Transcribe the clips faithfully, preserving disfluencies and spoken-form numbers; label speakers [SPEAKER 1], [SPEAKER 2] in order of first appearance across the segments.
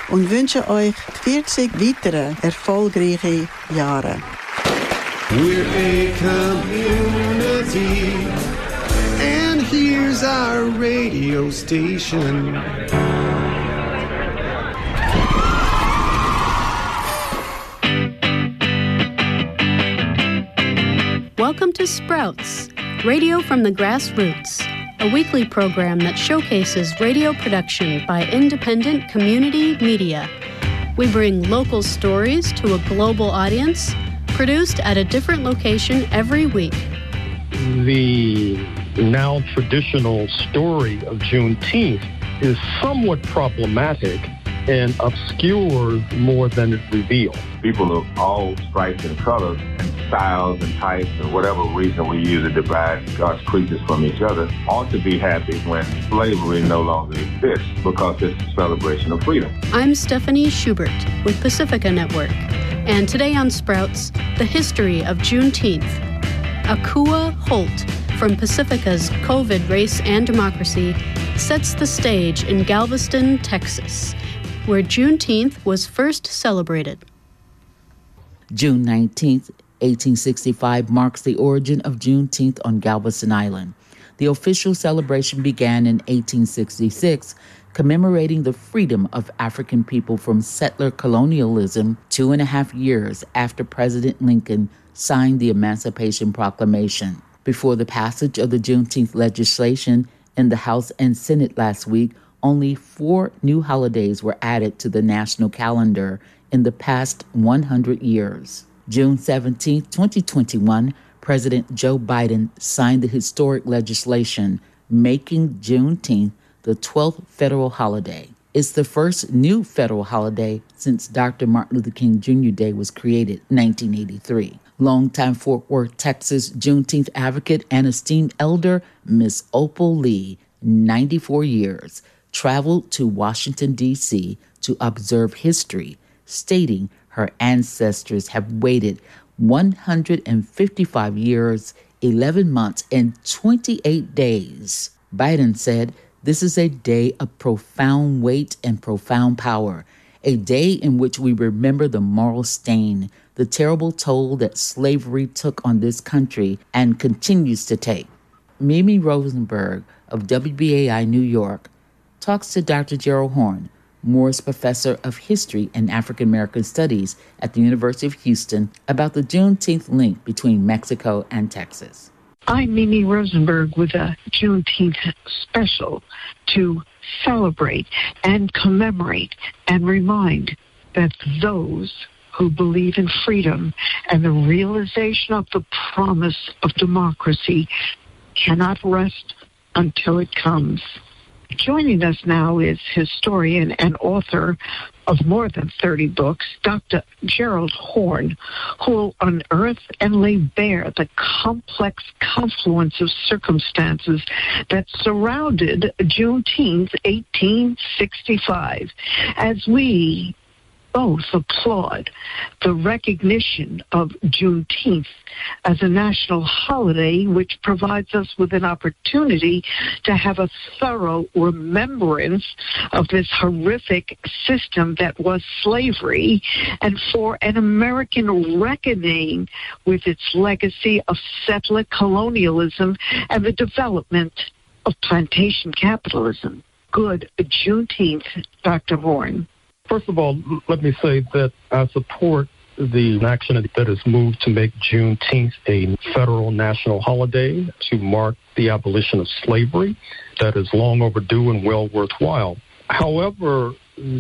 [SPEAKER 1] und wünschen euch vierzig weitere erfolgreiche Jahre.
[SPEAKER 2] We're a community, and here's our radio station.
[SPEAKER 3] Welcome to Sprouts, radio from the grassroots, a weekly program that showcases radio production by independent community media. We bring local stories to a global audience, produced at a different location every week.
[SPEAKER 4] The now traditional story of Juneteenth is somewhat problematic and obscures more than it reveals.
[SPEAKER 5] People of all stripes and colors and styles and types and whatever reason we use to divide God's creatures from each other ought to be happy when slavery no longer exists, because it's a celebration of freedom.
[SPEAKER 3] I'm Stephanie Schubert with Pacifica Network, and today on Sprouts, the history of Juneteenth. Akua Holt from Pacifica's COVID, Race, and Democracy sets the stage in Galveston, Texas, where Juneteenth was first celebrated.
[SPEAKER 6] June nineteenth, eighteen sixty-five marks the origin of Juneteenth on Galveston Island. The official celebration began in eighteen sixty-six, commemorating the freedom of African people from settler colonialism two and a half years after President Lincoln signed the Emancipation Proclamation. Before the passage of the Juneteenth legislation in the House and Senate last week, only four new holidays were added to the national calendar in the past one hundred years. June seventeenth, twenty twenty-one, President Joe Biden signed the historic legislation making Juneteenth the twelfth federal holiday. It's the first new federal holiday since Doctor Martin Luther King Junior Day was created in nineteen eighty-three. Longtime Fort Worth, Texas Juneteenth advocate and esteemed elder Miss Opal Lee, ninety-four years, traveled to Washington, D C to observe history, stating her ancestors have waited one hundred fifty-five years, eleven months, and twenty-eight days. Biden said, "This is a day of profound weight and profound power, a day in which we remember the moral stain, the terrible toll that slavery took on this country and continues to take." Mimi Rosenberg of W B A I New York talks to Doctor Gerald Horne, Morris Professor of History and African American Studies at the University of Houston, about the Juneteenth link between Mexico and Texas.
[SPEAKER 7] I'm Mimi Rosenberg with a Juneteenth special to celebrate and commemorate and remind that those who believe in freedom and the realization of the promise of democracy cannot rest until it comes. Joining us now is historian and author of more than thirty books, Doctor Gerald Horne, who will unearth and lay bare the complex confluence of circumstances that surrounded Juneteenth eighteen sixty-five. As we both applaud the recognition of Juneteenth as a national holiday, which provides us with an opportunity to have a thorough remembrance of this horrific system that was slavery, and for an American reckoning with its legacy of settler colonialism and the development of plantation capitalism. Good Juneteenth, Doctor Horne.
[SPEAKER 4] First of all, let me say that I support the action that has moved to make Juneteenth a federal national holiday to mark the abolition of slavery. That is long overdue and well worthwhile. However,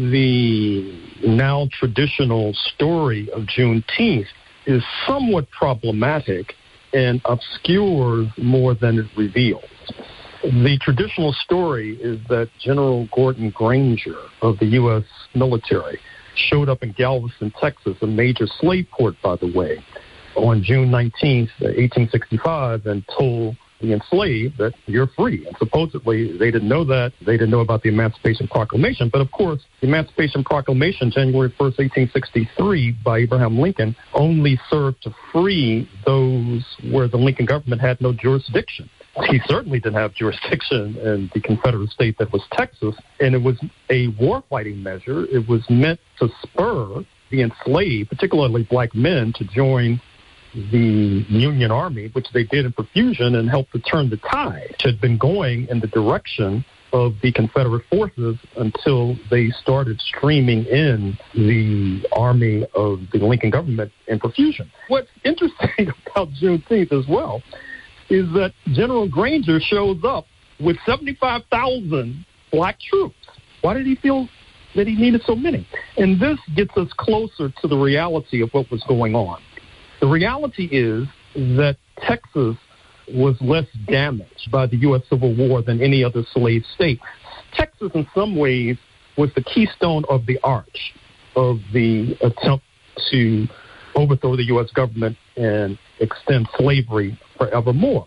[SPEAKER 4] the now traditional story of Juneteenth is somewhat problematic and obscures more than it reveals. The traditional story is that General Gordon Granger of the U S military showed up in Galveston, Texas, a major slave port, by the way, on June nineteenth, eighteen sixty-five, and told the enslaved that you're free. And supposedly they didn't know that. They didn't know about the Emancipation Proclamation. But, of course, the Emancipation Proclamation, January first, eighteen sixty-three, by Abraham Lincoln, only served to free those where the Lincoln government had no jurisdiction. he certainly didn't have jurisdiction in the Confederate state that was Texas, and it was a war-fighting measure. It was meant to spur the enslaved, particularly black men, to join the Union Army, which they did in profusion, and helped to turn the tide, which had been going in the direction of the Confederate forces until they started streaming in the army of the Lincoln government in profusion. What's interesting about Juneteenth as well is that General Granger shows up with seventy-five thousand black troops. Why did he feel that he needed so many? And this gets us closer to the reality of what was going on. The reality is that Texas was less damaged by the U S Civil War than any other slave state. Texas, in some ways, was the keystone of the arch of the attempt to overthrow the U S government and extend slavery forevermore.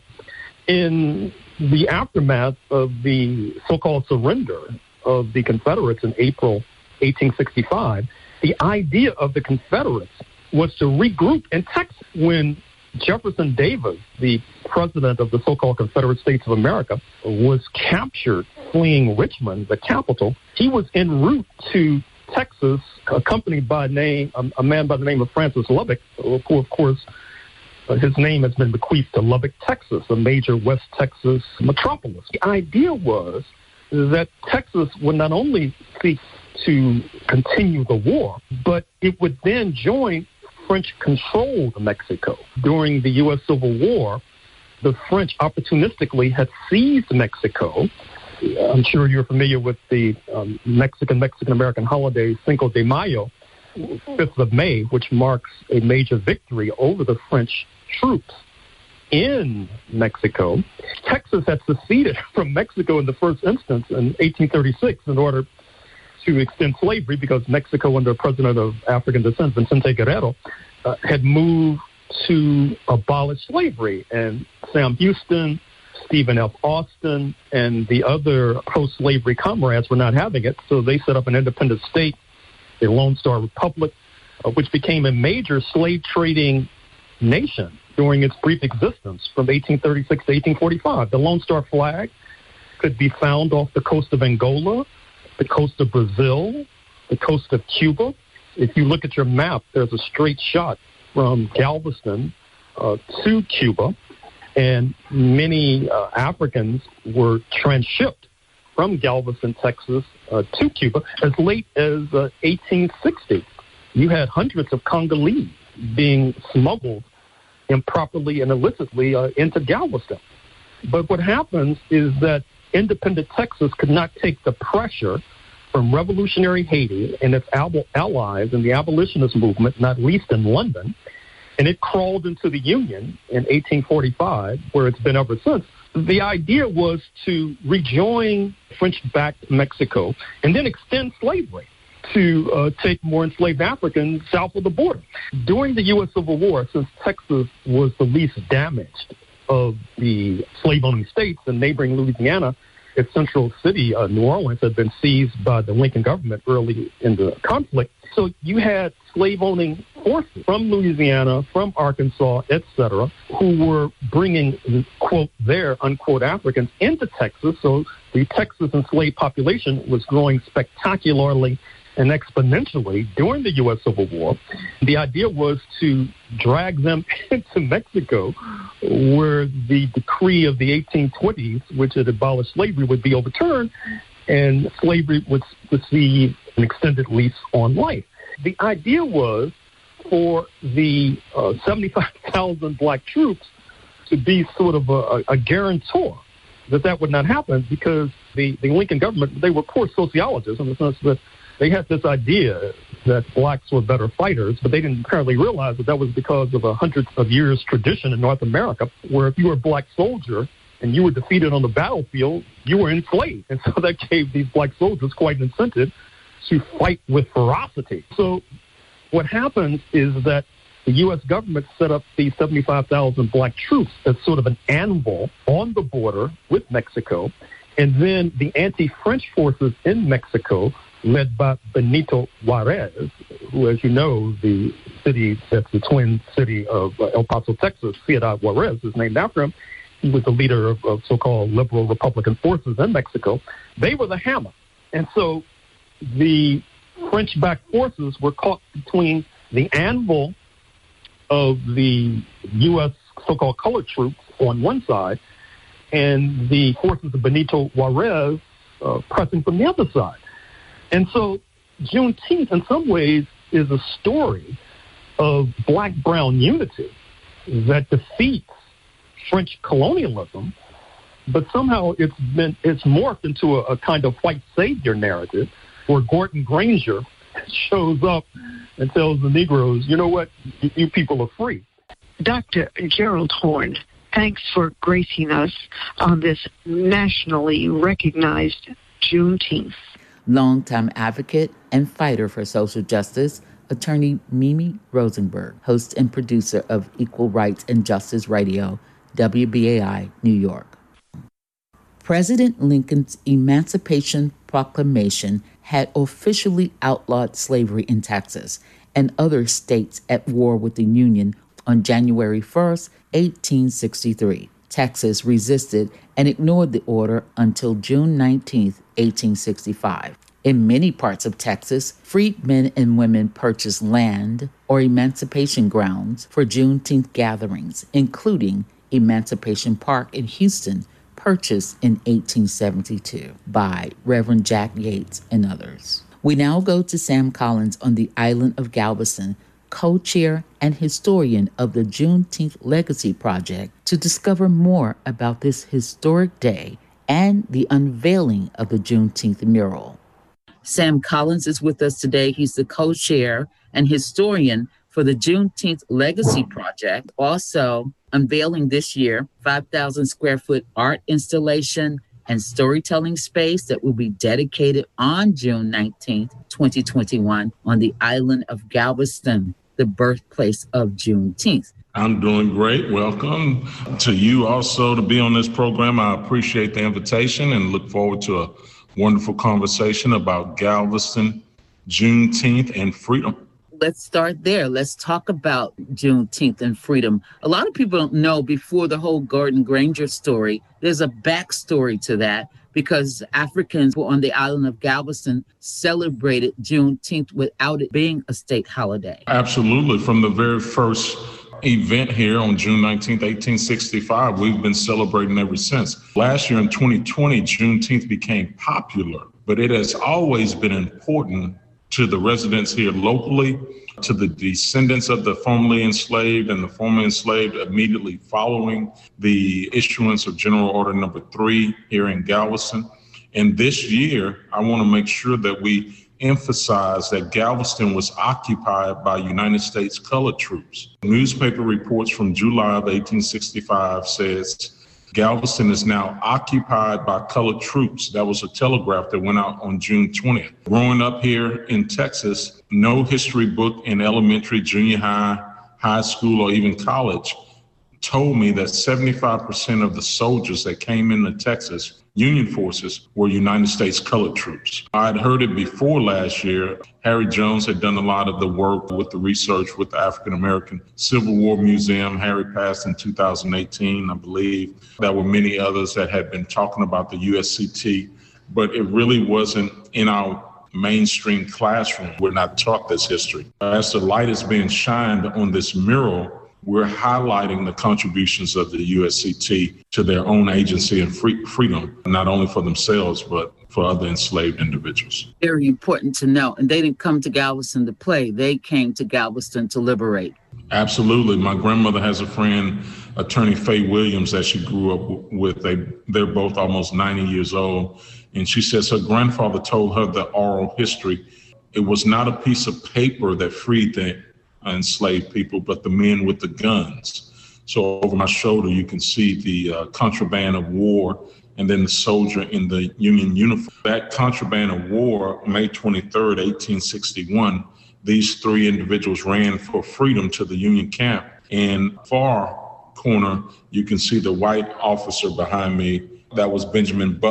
[SPEAKER 4] In the aftermath of the so-called surrender of the Confederates in April eighteen sixty-five, the idea of the Confederates was to regroup in Texas. When Jefferson Davis, the president of the so-called Confederate States of America, was captured fleeing Richmond, the capital, he was en route to Texas, accompanied by a, name, a, a man by the name of Francis Lubbock, who, of course, uh, his name has been bequeathed to Lubbock, Texas, a major West Texas metropolis. The idea was that Texas would not only seek to continue the war, but it would then join French-controlled Mexico. During the U S Civil War, the French opportunistically had seized Mexico. I'm sure you're familiar with the um, Mexican, Mexican-American holiday, Cinco de Mayo, fifth of May, which marks a major victory over the French troops in Mexico. Texas had seceded from Mexico in the first instance in eighteen thirty-six in order to extend slavery, because Mexico, under a president of African descent, Vicente Guerrero, uh, had moved to abolish slavery. And Sam Houston, Stephen F. Austin, and the other pro-slavery comrades were not having it, so they set up an independent state, the Lone Star Republic, uh, which became a major slave-trading nation during its brief existence from eighteen thirty-six to eighteen forty-five. The Lone Star flag could be found off the coast of Angola, the coast of Brazil, the coast of Cuba. If you look at your map, there's a straight shot from Galveston uh, to Cuba, and many uh, Africans were transshipped from Galveston, Texas, uh, to Cuba as late as uh, eighteen sixty. You had hundreds of Congolese being smuggled improperly and illicitly uh, into Galveston. But what happens is that independent Texas could not take the pressure from revolutionary Haiti and its allies in the abolitionist movement, not least in London, and it crawled into the Union in eighteen forty-five, where it's been ever since. The idea was to rejoin French-backed Mexico and then extend slavery to uh, take more enslaved Africans south of the border. During the U S Civil War, since Texas was the least damaged of the slave-owning states, and neighboring Louisiana, its central city, uh, New Orleans, had been seized by the Lincoln government early in the conflict. So you had slave-owning forces from Louisiana, from Arkansas, et cetera, who were bringing, quote, their, unquote, Africans into Texas. So the Texas enslaved population was growing spectacularly and exponentially during the U S Civil War. The idea was to drag them into Mexico, where the decree of the eighteen twenties, which had abolished slavery, would be overturned, and slavery would receive an extended lease on life. The idea was for the uh, seventy-five thousand black troops to be sort of a, a guarantor that that would not happen, because the, the Lincoln government, they were poor sociologists in the sense that they had this idea that blacks were better fighters, but they didn't apparently realize that that was because of a hundreds of years tradition in North America, where if you were a black soldier and you were defeated on the battlefield, you were enslaved. And so that gave these black soldiers quite an incentive to fight with ferocity. So what happens is that the U S government set up these seventy-five thousand black troops as sort of an anvil on the border with Mexico, and then the anti-French forces in Mexico, led by Benito Juarez, who, as you know, the city that's the twin city of uh, El Paso, Texas, Ciudad Juarez, is named after him. he was the leader of, of so-called liberal Republican forces in Mexico. They were the hammer. And so the French-backed forces were caught between the anvil of the U S so-called colored troops on one side and the forces of Benito Juarez uh, pressing from the other side. And so Juneteenth, in some ways, is a story of black-brown unity that defeats French colonialism, but somehow it's been it's morphed into a, a kind of white savior narrative where Gordon Granger shows up and tells the Negroes, you know what, you, you people are free.
[SPEAKER 7] Doctor Gerald Horne, thanks for gracing us on this nationally recognized Juneteenth.
[SPEAKER 6] Longtime advocate and fighter for social justice, attorney Mimi Rosenberg, host and producer of Equal Rights and Justice Radio, W B A I, New York. President Lincoln's Emancipation Proclamation had officially outlawed slavery in Texas and other states at war with the Union on January first, eighteen sixty-three. Texas resisted and ignored the order until June nineteenth, eighteen sixty-five. In many parts of Texas, freed men and women purchased land or emancipation grounds for Juneteenth gatherings, including Emancipation Park in Houston, purchased in eighteen seventy-two by Reverend Jack Yates and others. We now go to Sam Collins on the island of Galveston, co-chair and historian of the Juneteenth Legacy Project, to discover more about this historic day and the unveiling of the Juneteenth mural. Sam Collins is with us today. He's the co-chair and historian for the Juneteenth Legacy Project, also unveiling this year five thousand square foot art installation and storytelling space that will be dedicated on June nineteenth, twenty twenty-one on the island of Galveston, the birthplace of Juneteenth.
[SPEAKER 8] I'm doing great. Welcome to you also to be on this program. I appreciate the invitation and look forward to a wonderful conversation about Galveston, Juneteenth, and freedom.
[SPEAKER 6] Let's start there. Let's talk about Juneteenth and freedom. A lot of people don't know, before the whole Gordon Granger story, there's a backstory to that, because Africans were on the island of Galveston celebrated Juneteenth without it being a state holiday.
[SPEAKER 8] Absolutely. From the very first event here on June nineteenth, eighteen sixty-five, we've been celebrating ever since. Last year in twenty twenty, Juneteenth became popular, but it has always been important to the residents here locally, to the descendants of the formerly enslaved and the formerly enslaved immediately following the issuance of General Order Number Three here in Galveston. And this year, I want to make sure that we emphasize that Galveston was occupied by United States colored troops. Newspaper reports from July of eighteen sixty-five says Galveston is now occupied by colored troops. That was a telegraph that went out on June twentieth. Growing up here in Texas, no history book in elementary, junior high, high school, or even college told me that seventy-five percent of the soldiers that came into Texas, Union forces, were United States colored troops. I'd heard it before last year. Harry Jones had done a lot of the work with the research with the African American Civil War Museum. Harry passed in two thousand eighteen, I believe. There were many others that had been talking about the U S C T, but it really wasn't in our mainstream classroom. We're not taught this history. As the light is being shined on this mural, we're highlighting the contributions of the U S C T to their own agency and free freedom, not only for themselves, but for other enslaved individuals.
[SPEAKER 6] Very important to know. And they didn't come to Galveston to play. They came to Galveston to liberate.
[SPEAKER 8] Absolutely. My grandmother has a friend, attorney Faye Williams, that she grew up with. They, they're both almost ninety years old. And she says her grandfather told her the oral history. It was not a piece of paper that freed the enslaved people, but the men with the guns. So over my shoulder, you can see the uh, contraband of war and then the soldier in the Union uniform. That contraband of war, May twenty-third, eighteen sixty-one, these three individuals ran for freedom to the Union camp. And far corner, you can see the white officer behind me. That was Benjamin Butler.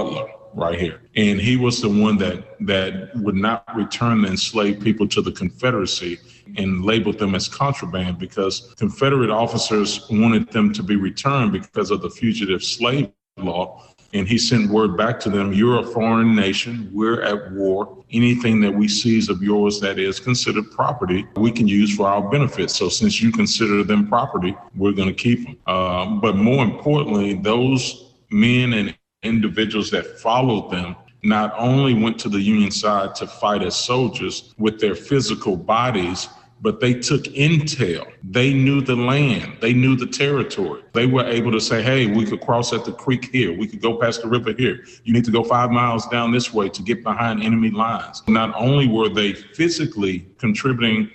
[SPEAKER 8] right here. And he was the one that that would not return the enslaved people to the Confederacy and labeled them as contraband because Confederate officers wanted them to be returned because of the fugitive slave law. And he sent word back to them, you're a foreign nation, we're at war. Anything that we seize of yours that is considered property, we can use for our benefit. So since you consider them property, we're going to keep them. Uh, but more importantly, those men and individuals that followed them not only went to the Union side to fight as soldiers with their physical bodies, but they took intel. They knew the land. They knew the territory. They were able to say, hey, we could cross at the creek here. We could go past the river here. You need to go five miles down this way to get behind enemy lines. Not only were they physically contributing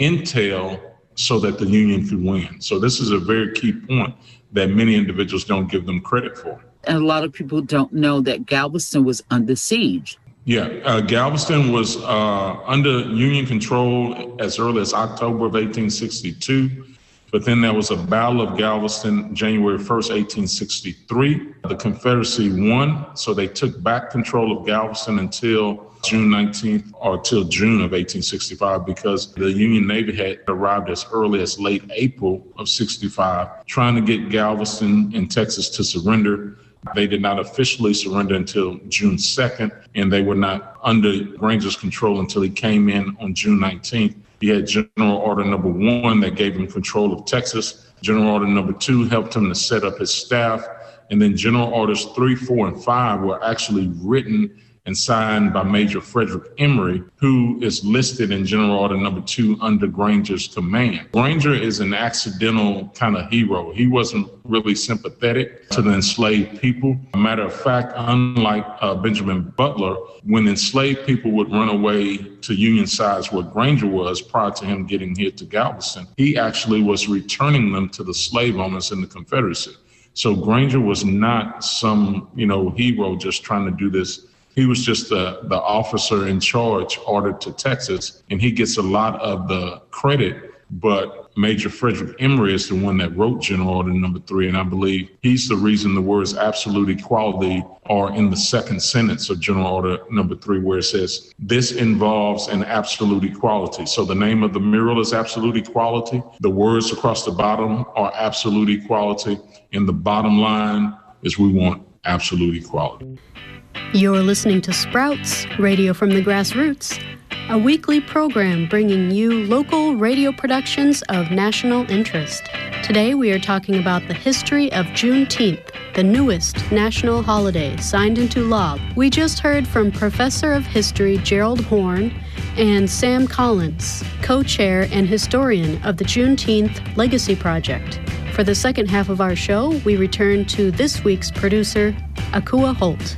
[SPEAKER 8] intel so that the Union could win. So this is a very key point that many individuals don't give them credit for.
[SPEAKER 6] And a lot of people don't know that Galveston was under siege.
[SPEAKER 8] Yeah, uh, Galveston was uh, under Union control as early as October of eighteen sixty-two, but then there was a Battle of Galveston, January first, eighteen sixty-three. The Confederacy won, so they took back control of Galveston until June nineteenth or till June of eighteen sixty-five because the Union Navy had arrived as early as late April of sixty-five, trying to get Galveston in Texas to surrender. They did not officially surrender until June second, and they were not under Granger's control until he came in on June nineteenth. He had General Order Number One that gave him control of Texas. General Order Number Two helped him to set up his staff. And then General Orders Three, Four, and Five were actually written and signed by Major Frederick Emory, who is listed in General Order Number Two under Granger's command. Granger is an accidental kind of hero. He wasn't really sympathetic to the enslaved people. A matter of fact, unlike uh, Benjamin Butler, when enslaved people would run away to Union sides where Granger was prior to him getting here to Galveston, he actually was returning them to the slave owners in the Confederacy. So Granger was not some, you know, hero just trying to do this. He was just the, the officer in charge ordered to Texas, and he gets a lot of the credit. But Major Frederick Emory is the one that wrote General Order Number Three, and I believe he's the reason the words absolute equality are in the second sentence of General Order Number Three, where it says, this involves an absolute equality. So the name of the mural is absolute equality. The words across the bottom are absolute equality. And the bottom line is we want absolute equality.
[SPEAKER 3] You're listening to Sprouts, Radio from the Grassroots, a weekly program bringing you local radio productions of national interest. Today we are talking about the history of Juneteenth, the newest national holiday signed into law. We just heard from Professor of History Gerald Horn and Sam Collins, co-chair and historian of the Juneteenth Legacy Project. For the second half of our show, we return to this week's producer, Akua Holt.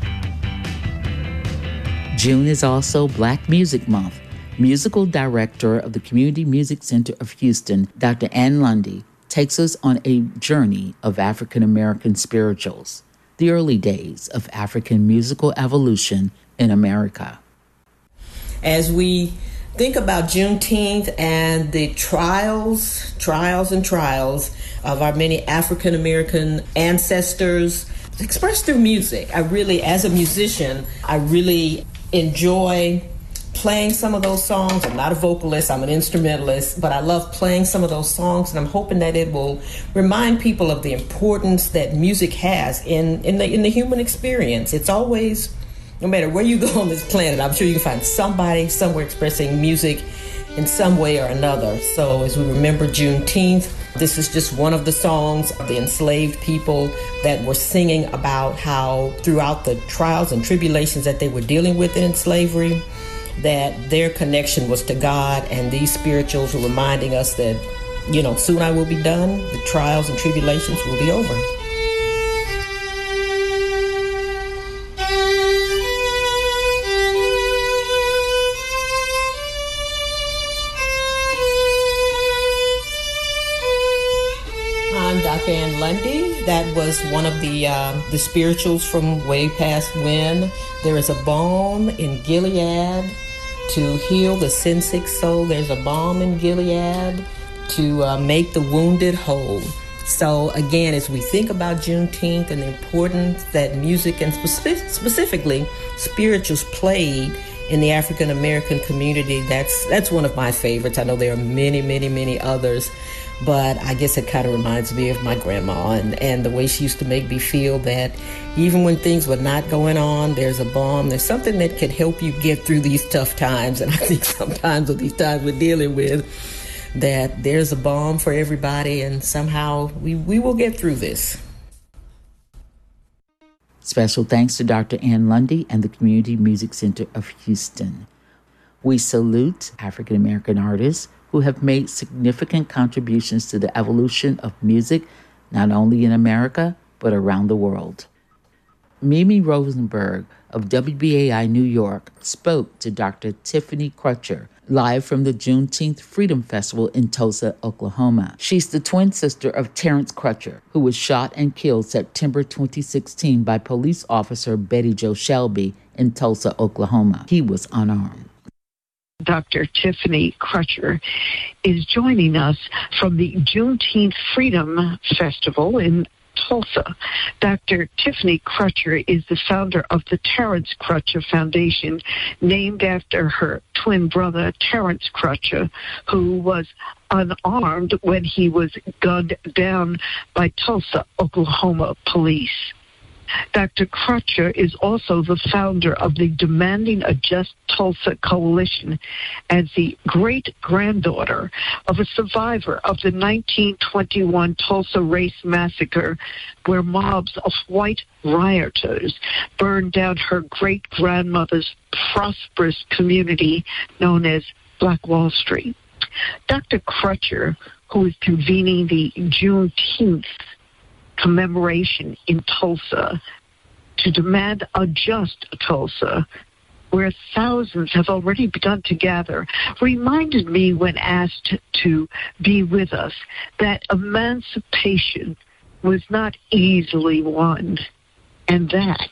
[SPEAKER 6] June is also Black Music Month. Musical director of the Community Music Center of Houston, Doctor Ann Lundy, takes us on a journey of African American spirituals, the early days of African musical evolution in America.
[SPEAKER 9] As we think about Juneteenth and the trials, trials and trials of our many African American ancestors expressed through music, I really, as a musician, I really enjoy playing some of those songs. I'm not a vocalist, I'm an instrumentalist, but I love playing some of those songs, and I'm hoping that it will remind people of the importance that music has in, in the in the human experience. It's always, no matter where you go on this planet, I'm sure you can find somebody somewhere expressing music in some way or another. So as we remember Juneteenth, this is just one of the songs of the enslaved people that were singing about how throughout the trials and tribulations that they were dealing with in slavery, that their connection was to God, and these spirituals were reminding us that, you know, soon I will be done, the trials and tribulations will be over. Doctor Ann Lundy, that was one of the uh, the spirituals from way past when. There is a balm in Gilead to heal the sin-sick soul. There's a balm in Gilead to uh, make the wounded whole. So again, as we think about Juneteenth and the importance that music and speci- specifically spirituals played in the African American community, that's that's one of my favorites. I know there are many, many, many others, but I guess it kind of reminds me of my grandma and, and the way she used to make me feel that even when things were not going on, there's a balm, there's something that can help you get through these tough times. And I think sometimes with these times we're dealing with, that there's a balm for everybody, and somehow we, we will get through this.
[SPEAKER 6] Special thanks to Doctor Ann Lundy and the Community Music Center of Houston. We salute African American artists who have made significant contributions to the evolution of music, not only in America, but around the world. Mimi Rosenberg of W B A I New York spoke to Doctor Tiffany Crutcher live from the Juneteenth Freedom Festival in Tulsa, Oklahoma. She's the twin sister of Terrence Crutcher, who was shot and killed September twenty sixteen by police officer Betty Jo Shelby in Tulsa, Oklahoma. He was unarmed.
[SPEAKER 7] Doctor Tiffany Crutcher is joining us from the Juneteenth Freedom Festival in Tulsa. Doctor Tiffany Crutcher is the founder of the Terrence Crutcher Foundation, named after her twin brother, Terrence Crutcher, who was unarmed when he was gunned down by Tulsa, Oklahoma police. Doctor Crutcher is also the founder of the Demanding a Just Tulsa Coalition and the great-granddaughter of a survivor of the nineteen twenty-one Tulsa Race Massacre, where mobs of white rioters burned down her great-grandmother's prosperous community known as Black Wall Street. Doctor Crutcher, who is convening the Juneteenth commemoration in Tulsa to demand a just Tulsa, where thousands have already begun to gather, reminded me when asked to be with us that emancipation was not easily won, and that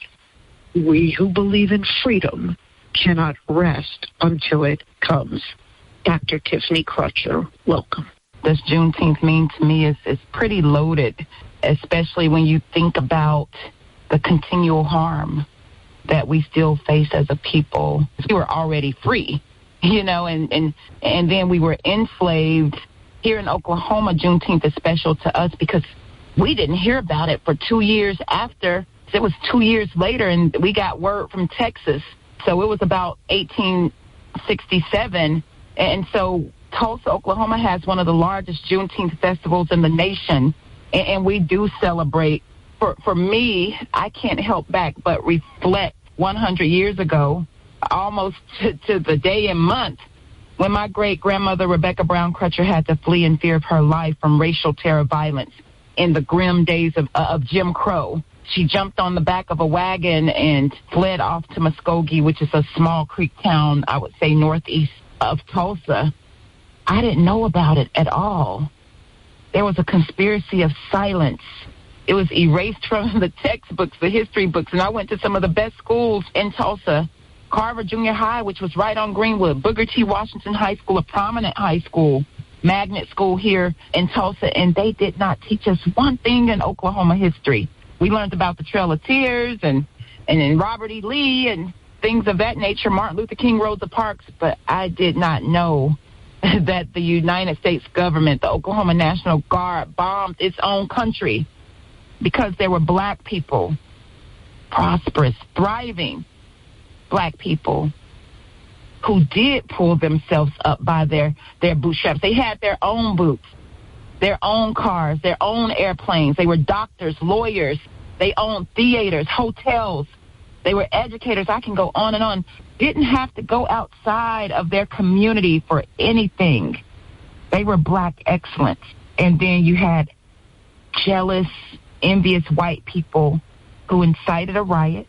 [SPEAKER 7] we who believe in freedom cannot rest until it comes. Doctor Tiffany Crutcher, welcome.
[SPEAKER 10] This Juneteenth mean to me is, is pretty loaded, especially when you think about the continual harm that we still face as a people. We were already free, you know, and, and, and then we were enslaved. Here in Oklahoma, Juneteenth is special to us because we didn't hear about it for two years after. It was two years later, and we got word from Texas. So it was about eighteen sixty-seven, and so Tulsa, Oklahoma has one of the largest Juneteenth festivals in the nation, and, and we do celebrate. For for me, I can't help back but reflect one hundred years ago, almost to, to the day and month, when my great-grandmother Rebecca Brown Crutcher had to flee in fear of her life from racial terror violence in the grim days of, uh, of Jim Crow. She jumped on the back of a wagon and fled off to Muskogee, which is a small creek town, I would say, northeast of Tulsa. I didn't know about it at all. There was a conspiracy of silence. It was erased from the textbooks, the history books, and I went to some of the best schools in Tulsa. Carver Junior High, which was right on Greenwood, Booker T. Washington High School, a prominent high school, magnet school here in Tulsa, and they did not teach us one thing in Oklahoma history. We learned about the Trail of Tears and, and, and Robert E. Lee and things of that nature, Martin Luther King, Rosa Parks, but I did not know that the United States government, the Oklahoma National Guard, bombed its own country because there were black people, prosperous, thriving black people who did pull themselves up by their, their bootstraps. They had their own boots, their own cars, their own airplanes. They were doctors, lawyers. They owned theaters, hotels. They were educators. I can go on and on. Didn't have to go outside of their community for anything. They were black excellence. And then you had jealous, envious white people who incited a riot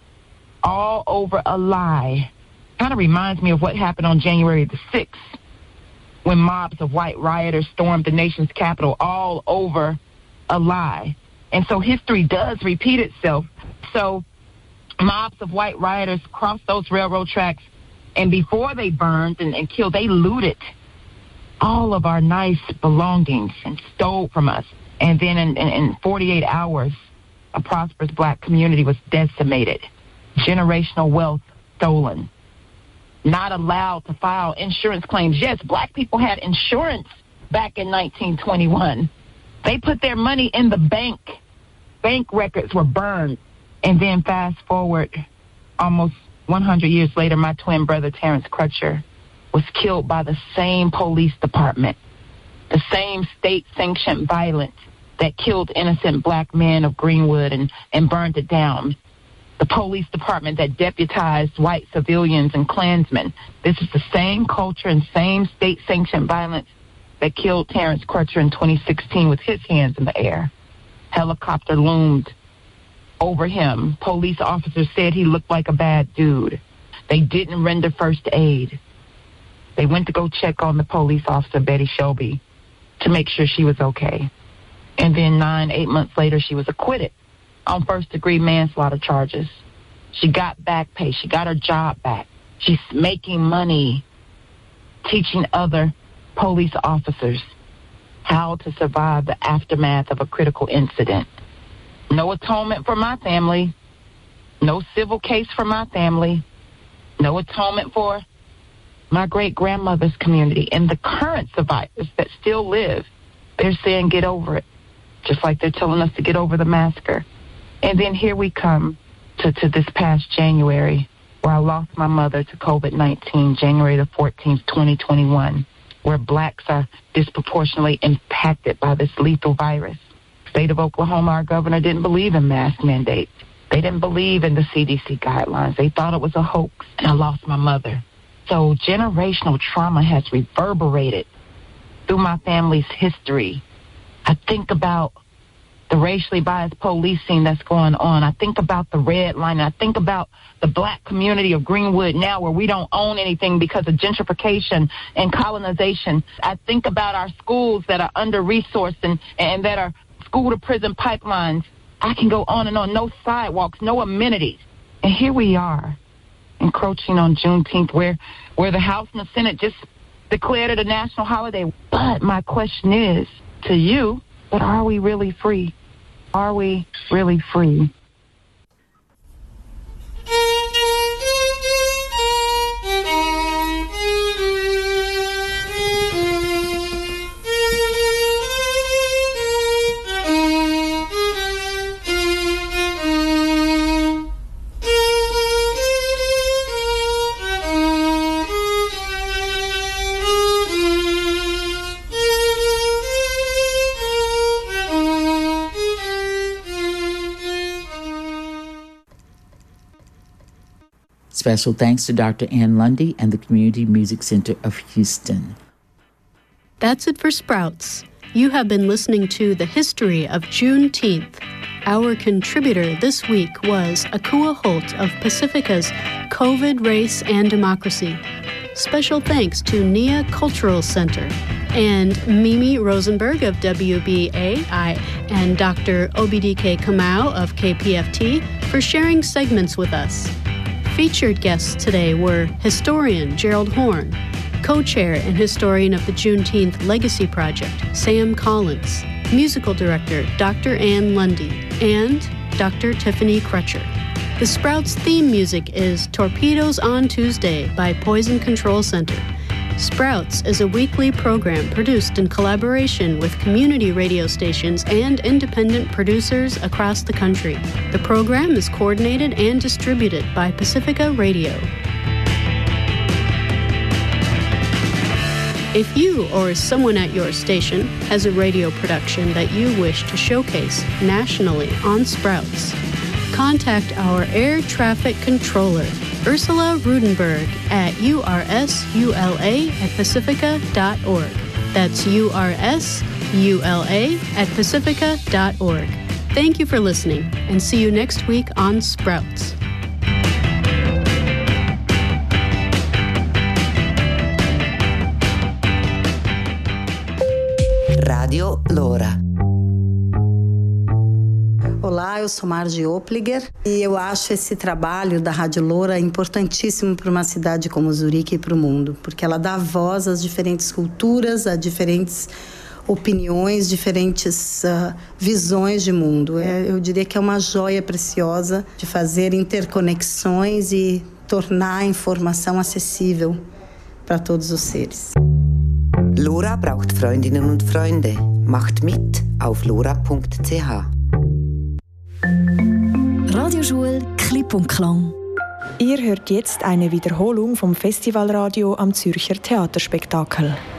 [SPEAKER 10] all over a lie. Kind of reminds me of what happened on January the sixth when mobs of white rioters stormed the nation's capital all over a lie. And so history does repeat itself. So mobs of white rioters crossed those railroad tracks, and before they burned and, and killed, they looted all of our nice belongings and stole from us. And then in, in, in forty-eight hours, a prosperous black community was decimated. Generational wealth stolen. Not allowed to file insurance claims. Yes, black people had insurance back in nineteen twenty-one. They put their money in the bank. Bank records were burned. And then fast forward, almost one hundred years later, my twin brother, Terrence Crutcher, was killed by the same police department, the same state-sanctioned violence that killed innocent black men of Greenwood and, and burned it down. The police department that deputized white civilians and Klansmen. This is the same culture and same state-sanctioned violence that killed Terrence Crutcher in twenty sixteen with his hands in the air. Helicopter loomed over him. Police officers said he looked like a bad dude. They didn't render first aid. They went to go check on the police officer, Betty Shelby, to make sure she was okay. And then nine, eight months later, she was acquitted on first-degree manslaughter charges. She got back pay. She got her job back. She's making money teaching other police officers how to survive the aftermath of a critical incident. No atonement for my family. No civil case for my family. No atonement for my great-grandmother's community. And the current survivors that still live, they're saying get over it, just like they're telling us to get over the massacre. And then here we come to, to this past January, where I lost my mother to COVID nineteen, January the fourteenth, twenty twenty-one, where blacks are disproportionately impacted by this lethal virus. State of Oklahoma, our governor didn't believe in mask mandates. They didn't believe in the C D C guidelines. They thought it was a hoax, and I lost my mother. So generational trauma has reverberated through my family's history. I think about the racially biased policing that's going on. I think about the red line. I think about the black community of Greenwood now, where we don't own anything because of gentrification and colonization. I think about our schools that are under-resourced and, and that are school-to-prison pipelines. I can go on and on. No sidewalks, no amenities. And here we are, encroaching on Juneteenth, where, where the House and the Senate just declared it a national holiday. But my question is to you, but are we really free? Are we really free?
[SPEAKER 6] Special thanks to Doctor Ann Lundy and the Community Music Center of Houston.
[SPEAKER 3] That's it for Sprouts. You have been listening to The History of Juneteenth. Our contributor this week was Akua Holt of Pacifica's COVID, Race, and Democracy. Special thanks to N I A Cultural Center and Mimi Rosenberg of W B A I and Doctor Obidike Kamau of K P F T for sharing segments with us. Featured guests today were historian Gerald Horn, co-chair and historian of the Juneteenth Legacy Project, Sam Collins, musical director Doctor Ann Lundy, and Doctor Tiffany Crutcher. The Sprouts theme music is Torpedoes on Tuesday by Poison Control Center. Sprouts is a weekly program produced in collaboration with community radio stations and independent producers across the country. The program is coordinated and distributed by Pacifica Radio. If you or someone at your station has a radio production that you wish to showcase nationally on Sprouts, contact our air traffic controller, Ursula Rudenberg, at U R S U L A at pacifica dot org. That's U R S U L A at pacifica dot org. Thank you for listening, and see you next week on Sprouts.
[SPEAKER 11] Radio Lora.
[SPEAKER 12] Olá, eu sou Margie Opliger e eu acho esse trabalho da Rádio Loura importantíssimo para uma cidade como Zurique e para o mundo, porque ela dá voz às diferentes culturas, a diferentes opiniões, diferentes uh, visões de mundo. É, eu diria que é uma joia preciosa de fazer interconexões e tornar a informação acessível para todos os seres.
[SPEAKER 11] Lora braucht Freundinnen und Freunde. Macht mit auf lora punkt c h.
[SPEAKER 13] Radioschule Klipp und Klang.
[SPEAKER 14] Ihr hört jetzt eine Wiederholung vom Festivalradio am Zürcher Theaterspektakel.